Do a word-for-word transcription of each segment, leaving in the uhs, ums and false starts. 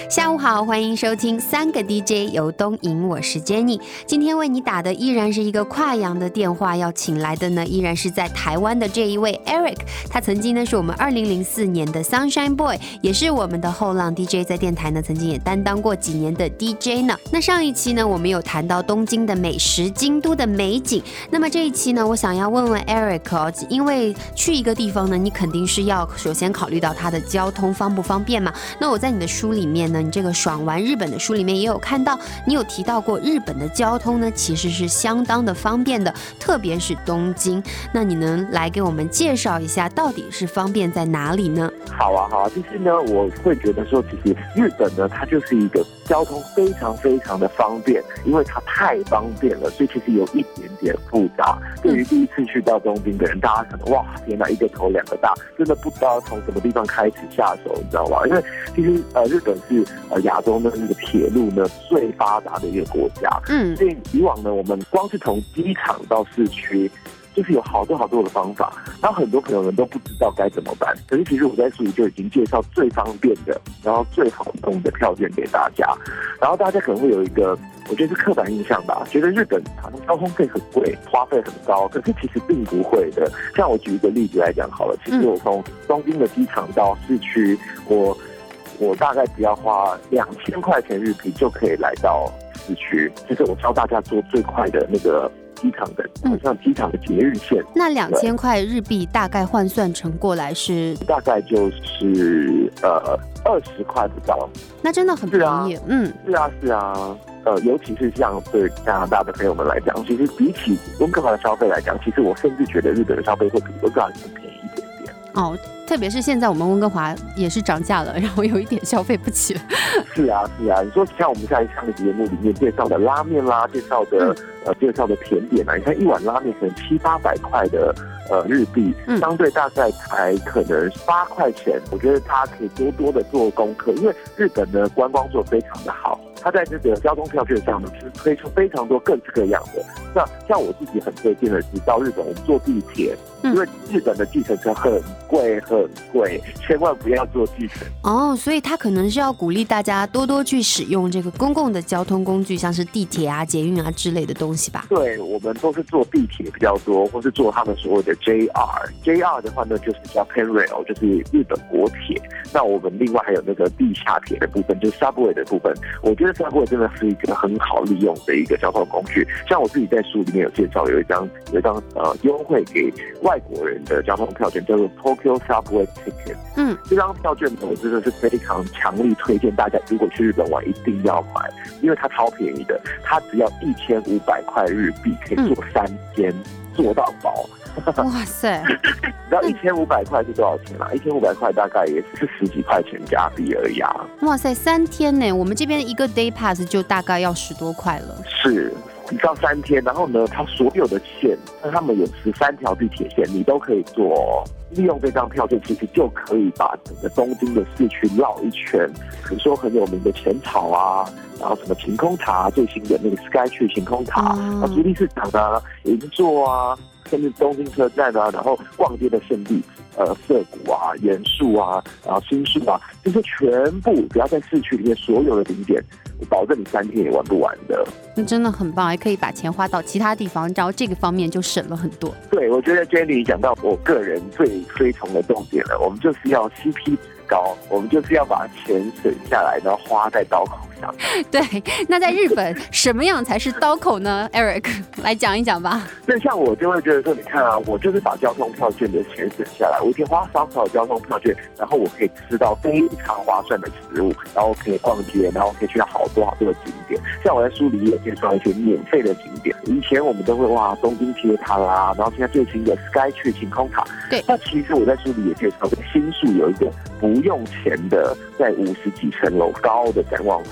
下午好，欢迎收听三个 D J 由东引，我是 Jenny。今天为你打的依然是一个跨洋的电话，要请来的呢依然是在台湾的这一位 Eric。他曾经呢是我们二零零四年的 Sunshine Boy， 也是我们的后浪 D J， 在电台呢曾经也担当过几年的 D J 呢。那上一期呢我们有谈到东京的美食、京都的美景，那么这一期呢我想要问问 Eric 哦，因为去一个地方呢，你肯定是要首先考虑到它的交通方不方便嘛。那我在你的书里面呢，你这个爽玩日本的书里面也有看到，你有提到过日本的交通呢其实是相当的方便的，特别是东京。那你能来给我们介绍一下到底是方便在哪里呢？ 好啊好啊，其实呢我会觉得说，其实日本呢它就是一个交通非常非常的方便，因为它太方便了，所以其实有一点点复杂。对于第一次去到东京的人，大家可能哇天哪，一个头两个大，真的不知道从什么地方开始下手，你知道吗？因为其实呃日本是呃亚洲的那个铁路呢最发达的一个国家，嗯，所以以往呢我们光是从机场到市区，就是有好多好多的方法，然后很多朋友们都不知道该怎么办。可是其实我在书里就已经介绍最方便的，然后最好弄的票券给大家。然后大家可能会有一个，我觉得是刻板印象吧，觉得日本好像交通费很贵，花费很高。可是其实并不会的。像我举一个例子来讲好了，其实我从东京的机场到市区，我我大概只要花两千块钱日币就可以来到市区。就是我教大家做最快的那个机场的，好像机场的捷运线。那两千块日币大概换算成过来是大概就是呃二十块不到。 那真的很便宜，嗯， 是啊是啊。呃，尤其是像对加拿大的朋友们来讲，其实比起温哥华的消费来讲，其实我甚至觉得日本的消费会比温哥华更便宜一点点。 哦，特别是现在我们温哥华也是涨价了，然后有一点消费不起了。 是啊是啊，你说像我们在上个节目里面介绍的拉面啦，介绍的、嗯、呃介绍的甜点啊，你看一碗拉面可能七八百块的呃日币，相对大概才可能八块钱。我觉得大家可以多多的做功课，因为日本的观光做得非常的好。它在这个交通票券上呢，是推出非常多各式各样的。那像我自己很推荐的是到日本，我们坐地铁，因为日本的计程车很贵很贵，千万不要坐计程。 哦，所以它可能是要鼓励大家多多去使用这个公共的交通工具，像是地铁啊、捷运啊之类的东西吧。 对，我们都是坐地铁比较多，或是坐他们所谓的 J R。J R 的话呢，就是 Japan Rail， 就是日本国铁。那我们另外还有那个地下铁的部分，就是 Subway 的部分。我觉得Subway 真的是一个很好利用的一个交通工具。像我自己在书里面有介绍，有一张有一张呃优惠给外国人的交通票券，叫做 Tokyo Subway Ticket。嗯，这张票券呢，我真的是非常强力推荐大家，如果去日本玩一定要买，因为它超便宜的，它只要一千五百块日币可以坐三天，嗯、坐到饱。 哇塞！ 你知道一千五百块是多少钱吗？一千五百块大概也是十几块钱加币而已啊！ 哇塞，三天呢？我们这边一个 day pass 就大概要十多块了。 是，你到三天，然后呢，它所有的线，那他们有十三条地铁线，你都可以坐。利用这张票券，其实就可以把整个东京的市区绕一圈。比如说很有名的浅草啊，然后什么晴空塔、啊，最新的那个 Sky Tree 晴空塔，然后足利市场啊、银座啊，甚至东京车站啊，然后逛街的圣地，呃，涩谷啊、原宿啊，然后新宿啊，这些全部只要在市区里面所有的景点，我保证你三天也玩不完的。 那真的很棒，还可以把钱花到其他地方，然后这个方面就省了很多。 对，我觉得 Jenny 讲到我个人最推崇的重点了，我们就是要 C P 值高，我们就是要把钱省下来，然后花在刀口上。 对，那在日本什么样才是刀口呢 ？Eric 来讲一讲吧。 那像我就会觉得说，你看啊，我就是把交通票券的钱省下来，我一天花少少的交通票券，然后我可以吃到非常划算的食物，然后可以逛街，然后可以去到好多好多的景点。像我在书里也介绍一些免费的景点。以前我们都会哇东京铁塔啦，然后现在最新的 Sky Tree 晴空塔。对，那其实我在书里也介绍，新宿有一个不用钱的，在五十几层楼高的展望台。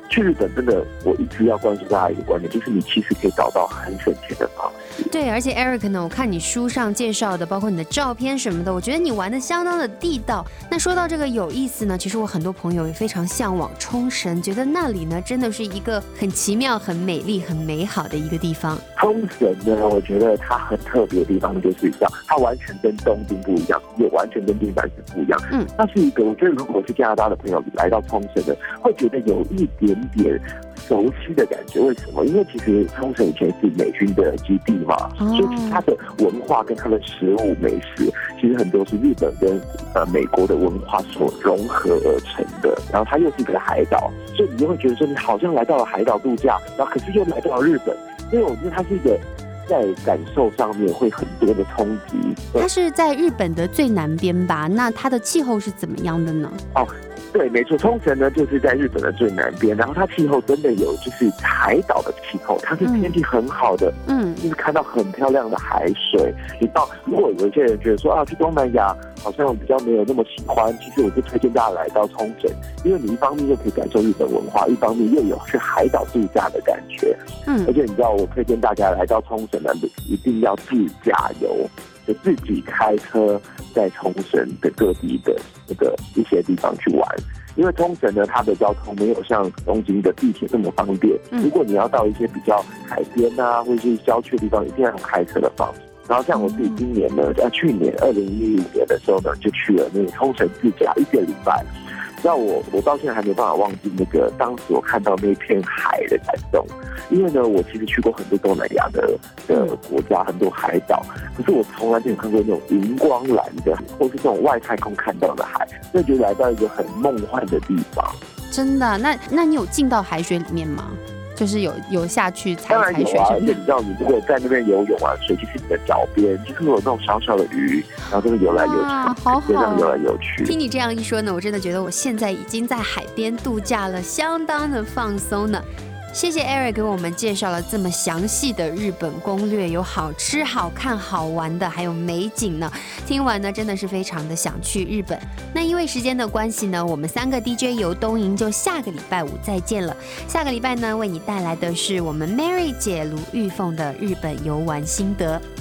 去日本真的，我一直要关注大家一个观点，就是你其实可以找到很省钱的方式。 对，而且 Eric 呢，我看你书上介绍的，包括你的照片什么的，我觉得你玩的相当的地道。那说到这个有意思呢，其实我很多朋友也非常向往冲绳，觉得那里呢真的是一个很奇妙、很美丽、很美好的一个地方。 冲绳呢，我觉得它很特别的地方就是这样，它完全跟东京不一样，也完全跟金板市不一样。嗯，那是一个我觉得如果是加拿大的朋友来到冲绳的，会觉得有一点点熟悉的感觉。为什么？因为其实冲绳以前是美军的基地嘛，哦、所以它的文化跟它的食物美食，其实很多是日本跟呃美国的文化所融合而成的。然后它又是一个海岛，所以你就会觉得说你好像来到了海岛度假，然后可是又来到了日本。所以我觉得它是一个在感受上面会很多的冲击。 它是在日本的最南边吧？那它的气候是怎么样的呢？ 哦。对，没错，冲绳呢就是在日本的最南边，然后它气候真的有就是海岛的气候，它是天气很好的，嗯，就是看到很漂亮的海水。你到如果有一些人觉得说啊，去东南亚好像比较没有那么喜欢，其实我就推荐大家来到冲绳，因为你一方面又可以感受日本文化，一方面又有去海岛度假的感觉。嗯，而且你知道，我推荐大家来到冲绳呢，一定要自驾游。就自己开车在冲绳的各地的那个一些地方去玩，因为冲绳呢，它的交通没有像东京的地铁那么方便。如果你要到一些比较海边啊，或者是郊区的地方，一定要有开车的方式。然后像我自己今年呢，呃，去年二零一五年的时候呢，就去了那个冲绳自驾一个礼拜。那我我到现在还没办法忘记那个当时我看到那片海的感动，因为呢，我其实去过很多东南亚的的国家，很多海岛，可是我从来没有看过那种荧光蓝的，或是这种外太空看到的海，那就来到一个很梦幻的地方。 真的？那那你有进到海水里面吗？就是有有下去踩当然踩水有啊，而且你知道，你如果在那边游泳啊，水其实你的脚边就是有那种小小的鱼，然后这个游来游去， 好好， 这样游来游去。 听你这样一说呢，我真的觉得我现在已经在海边度假了，相当的放松呢。谢谢 Eric 给我们介绍了这么详细的日本攻略，有好吃、好看、好玩的，还有美景呢。听完呢，真的是非常的想去日本。那因为时间的关系呢，我们三个 D J 游东营就下个礼拜五再见了。下个礼拜呢，为你带来的是我们 Mary 姐卢玉凤的日本游玩心得。